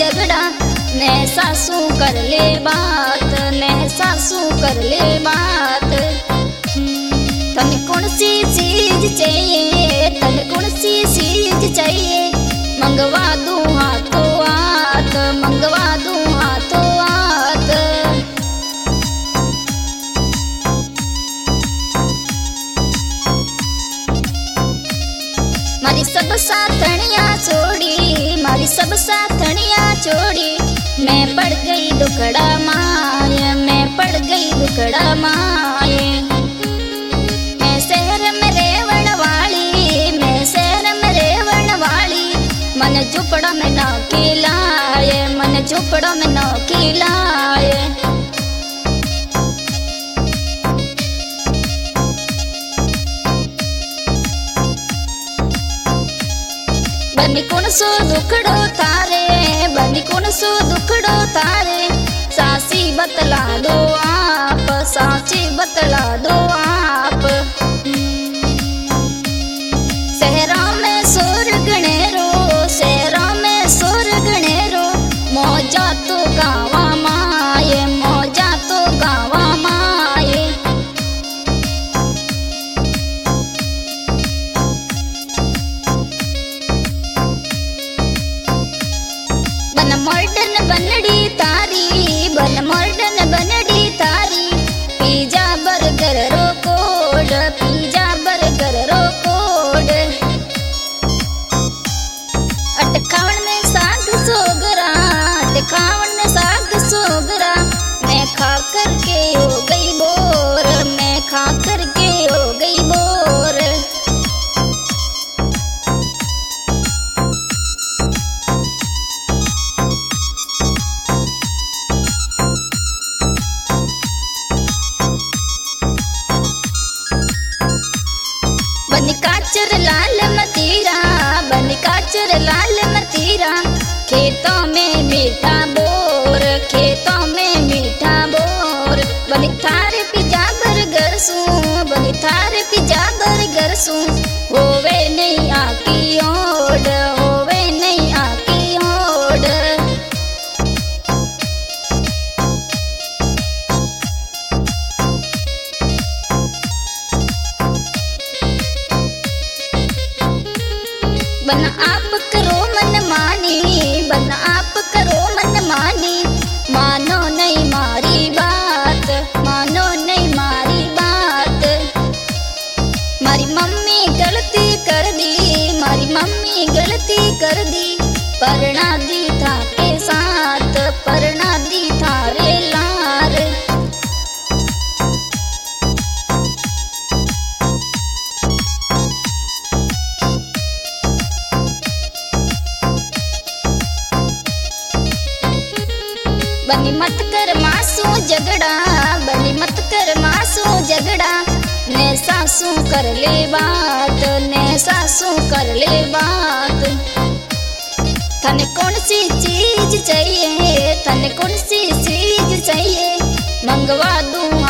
झगड़ा ने सासू कर ले बात, ने सासू कर ले बात। तने कौन सी चीज चाहिए, तने कौन सी चीज चाहिए, मंगवा दूं हाथों हाथ, मंगवा दूं हाथों हाथ। मारी सब साथनिया छोड़ी, मारी सब साथनिया छोड़ी, मैं पड़ गई दुखड़ा माए, मैं पड़ गई दुखड़ा माए। मैं शहर में रेवण वाली, मैं शहर में रेवण वाली, मन झुपड़ा में ना खिलाए, मन झुपड़ा में ना खिलाए। बनी कौन सो दुखड़ो थारे, बनी कौन सो दुखड़ो थारे, सासी बतला दो आप, साची बतला दो आप। शहरों में सुर गणेरो, शहरों में सुर गणेरो, मौजा तो गावा माए, मौजा तो गावा माए। बन मॉडर्न बनड़ी तारी, बन मॉडर्न बनड़ी तारी, पिज्जा बर्गर रो कोड, पिज्जा बर्गर रो कोड। अटकावन में साग सोगरा, अटकावन में साग सोगरा, मैं खा करके हो गई बोर, मैं खा करके हो गई बोर। बनी काचर लाल मतीरा, बनी काचर लाल मतीरा, खेतों में मीठा बोर, खेतों में मीठा बोर। बनी थारे पिज्जा बर्गर सू, बनी थारे पिज्जा बर्गर सू, होवे नहीं आकी ओड, होवे नहीं आकी ओड। बन आप करो मन मानी, बन आप करो मन मानी, मानो नहीं मारी बात, मानो नहीं मारी बात। मारी मम्मी गलती कर दी, मारी मम्मी गलती कर दी, परना दी था के साथ, परना दी थारे लार। बनी मत कर मासू झगड़ा, बनी मत कर मासू झगड़ा, ने सासू कर ले बात, ने सासू कर ले बात। तने कौन सी चीज चाहिए, तने कौन सी चीज चाहिए, मंगवा दूं